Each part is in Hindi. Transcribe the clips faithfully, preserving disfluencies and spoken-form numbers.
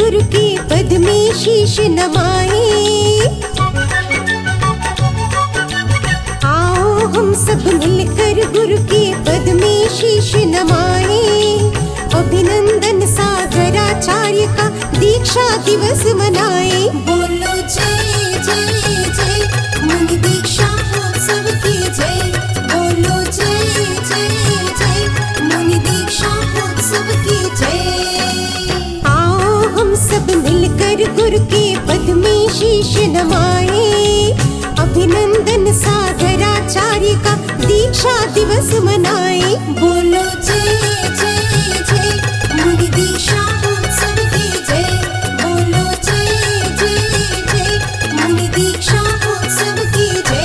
गुरु के पद में शीश नमाए। आओ हम सब मिलकर गुरु के पद में शीश नमाए। अभिनंदन सागराचार्य का दीक्षा दिवस मनाए। बोलो जय जय जय मुनि दीक्षा उत्सव की जय। बोलो जय जय जय मुनि दीक्षा उत्सव की जय। आओ हम सब मिलकर गुरु के पद में शीश नमाए। अभिनंदन सागराचार्य का दीक्षा दिवस मनाए। बोलो जय जय जय मुनि दीक्षा उत्सव की जय। बोलो जय जय जय मुनि दीक्षा उत्सव की जय।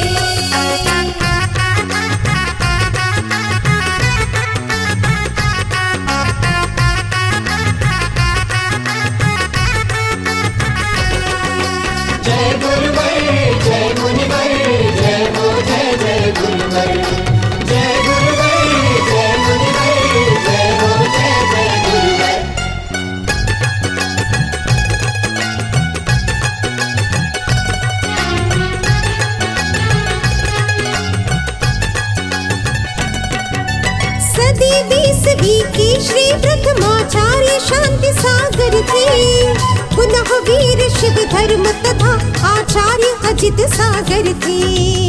जय गुरुवर जय मुनिवर जय हो जय जय गुरुवर। जय गुरुवर जय मुनिवर जय हो जय जय गुरुवर। सदी बीसवीं की श्री प्रथमाचार्य शांति सागर थे। पुनः वीर शिव धर्म तथा आचार्य अजित सागर थे।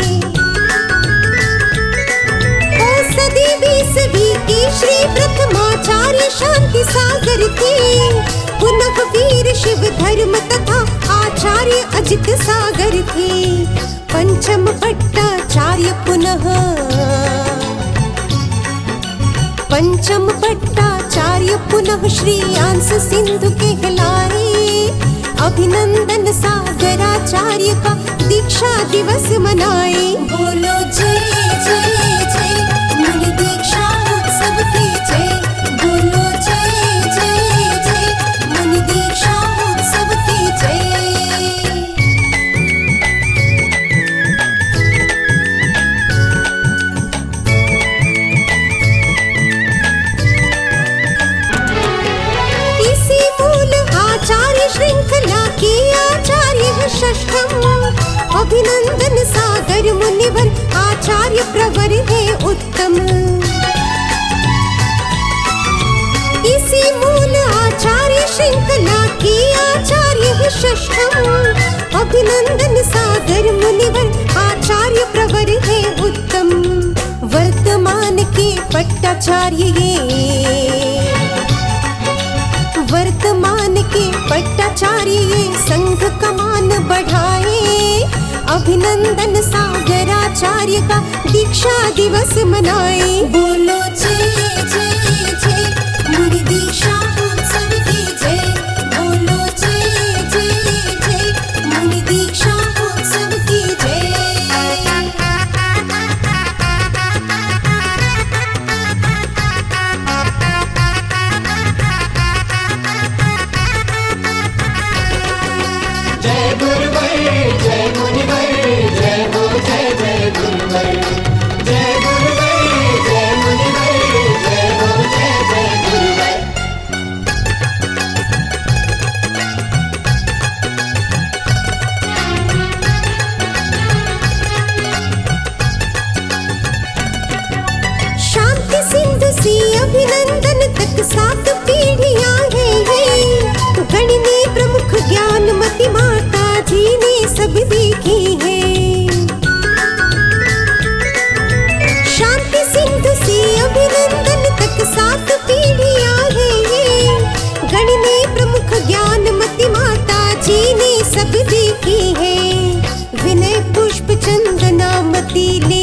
ओ सदी बीसवीं की श्री प्रथमाचार्य शांति सागर थे। पुनः वीर शिव धर्म तथा आचार्य अजित सागर थे। पंचम भट्टाचार्य पुनः पंचम भट्टाचार्य पुनः श्री अंश सिंधु कहलाए। अभिनंदन सागराचार्य का दीक्षा दिवस मनाए। बोलो जय जय जय मुनि दीक्षा उत्सव की जय। बोलो जय जय जय मुनि दीक्षा उत्सव की जय। इसी मूल आचार्य श्रृंखला के आचार्य है षष्ठम। अभिनंदन सागर मुनिवर आचार्य प्रवर है उत्तम। इसी मूल आचार्य श्रृंखला के आचार्य है षष्ठम। अभिनंदन सागर मुनिवर आचार्य प्रवर है उत्तम। वर्तमान के पट्टाचार्य ये वर्तमान के पट्टाचार्य ये संघ कमान बढ़ाए। अभिनंदन सागराचार्य का दीक्षा दिवस मनाए। बोलो जय जय जय मुनि दीक्षा उत्सव की जय। बोलो जय जय जय मुनि दीक्षा उत्सव की जय। जय गुरुवर जय मुनिवर जय हो जय जय गुरुवर। जय गुरुवर जय मुनिवर जय हो जय जय गुरुवर। शांति सिंधु से अभिनंदन तक सात पीढ़ियां हैं ये। गणने प्रमुख ज्ञानमती माता जी ने सब देखी है। शांति सिंधु से अभिनंदन तक सात पीढ़ियां हैं ये। गणने प्रमुख ज्ञानमती माता जी ने सब देखी है। विनय पुष्प चंदनामती ले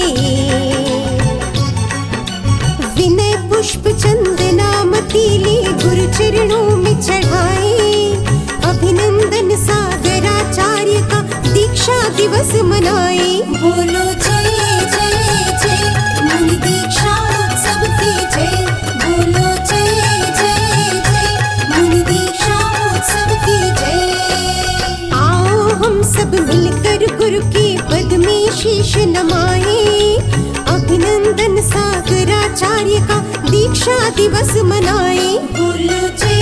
विनय पुष्प चंदनामती ले गुरु चरणों में चढ़ाए। अभिनंदन सागराचार्य का दीक्षा दिवस मनाए। बोलो जय जय जय मुनि दीक्षा उत्सव की जय। बोलो जय जय जय मुनि दीक्षा उत्सव की जय। आओ हम सब मिलकर गुरु के पद में शीश नमाए। अभिनंदन सागराचार्य का दीक्षा दिवस मनाए। बोलो जय